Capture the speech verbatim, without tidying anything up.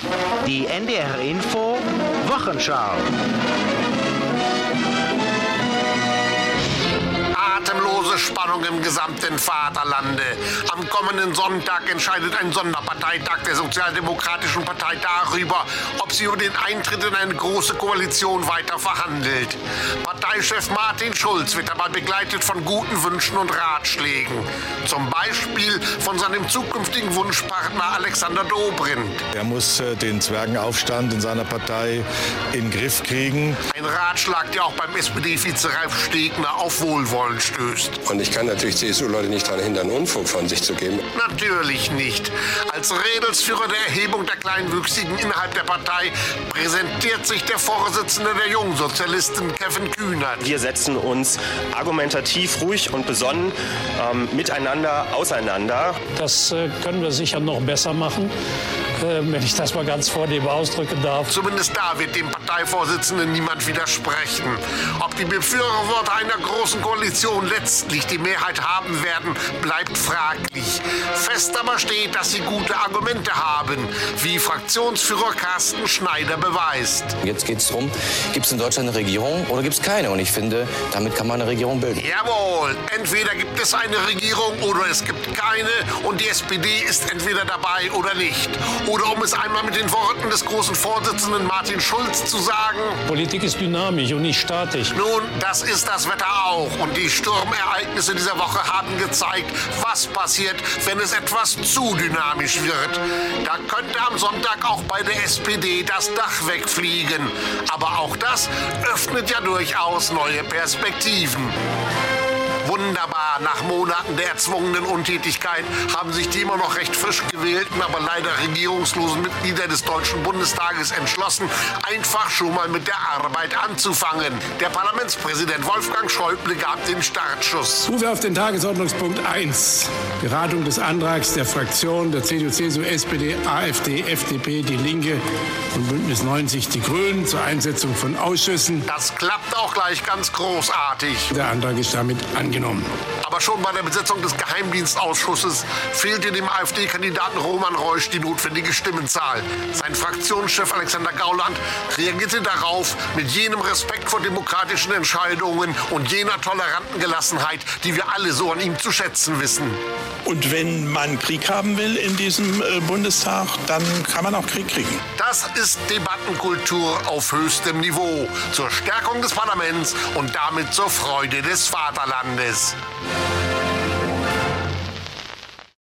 Die N D R Info Wochenschau. Atemlose Spannung im gesamten Vaterlande. Am kommenden Sonntag entscheidet ein Sonderparteitag der Sozialdemokratischen Partei darüber, ob sie über den Eintritt in eine große Koalition weiter verhandelt. Parteichef Martin Schulz wird dabei begleitet von guten Wünschen und Ratschlägen. Zum Beispiel von seinem zukünftigen Wunschpartner Alexander Dobrindt. Er muss äh, den Zwergenaufstand in seiner Partei in den Griff kriegen. Ein Ratschlag, der auch beim S P D-Vize Ralf Stegner auf Wohlwollen stößt. Und ich kann natürlich C S U-Leute nicht daran hindern, Unfug von sich zu geben. Natürlich nicht. Als Redelsführer der Erhebung der Kleinwüchsigen innerhalb der Partei präsentiert sich der Vorsitzende der Jungsozialisten, Kevin Kühnert. Wir setzen uns argumentativ, ruhig und besonnen ähm, miteinander auseinander. Das äh, können wir sicher noch besser machen, äh, wenn ich das mal ganz vornehm ausdrücken darf. Zumindest da wird dem Parteivorsitzenden niemand widersprechen. Ob die Befürworter einer großen Koalition letztlich die Mehrheit haben werden, bleibt fraglich. Fest aber steht, dass sie gute Argumente haben, wie Fraktionsführer Carsten Schneider beweist. Jetzt geht es darum, gibt es in Deutschland eine Regierung oder gibt es keine? Und ich finde, damit kann man eine Regierung bilden. Jawohl, entweder gibt es eine Regierung oder es gibt keine und die S P D ist entweder dabei oder nicht. Oder um es einmal mit den Worten des großen Vorsitzenden Martin Schulz zu sagen: Politik ist dynamisch und nicht statisch. Nun, das ist das Wetter auch. Und die Sturmereignisse dieser Woche haben gezeigt, was passiert, wenn es etwas zu dynamisch wird. Da könnte am Sonntag auch bei der S P D das Dach wegfliegen. Aber auch das öffnet ja durchaus neue Perspektiven. Wunderbar, nach Monaten der erzwungenen Untätigkeit haben sich die immer noch recht frisch gewählten, aber leider regierungslosen Mitglieder des Deutschen Bundestages entschlossen, einfach schon mal mit der Arbeit anzufangen. Der Parlamentspräsident Wolfgang Schäuble gab den Startschuss. Ich rufe auf den Tagesordnungspunkt eins. Beratung des Antrags der Fraktionen der C D U, C S U, S P D, AfD, F D P, Die Linke und Bündnis neunzig Die Grünen zur Einsetzung von Ausschüssen. Das klappt auch gleich ganz großartig. Der Antrag ist damit angenommen. Aber schon bei der Besetzung des Geheimdienstausschusses fehlte dem AfD-Kandidaten Roman Reusch die notwendige Stimmenzahl. Sein Fraktionschef Alexander Gauland reagierte darauf mit jenem Respekt vor demokratischen Entscheidungen und jener toleranten Gelassenheit, die wir alle so an ihm zu schätzen wissen. Und wenn man Krieg haben will in diesem äh, Bundestag, dann kann man auch Krieg kriegen. Das ist Debattenkultur auf höchstem Niveau, zur Stärkung des Parlaments und damit zur Freude des Vaterlandes.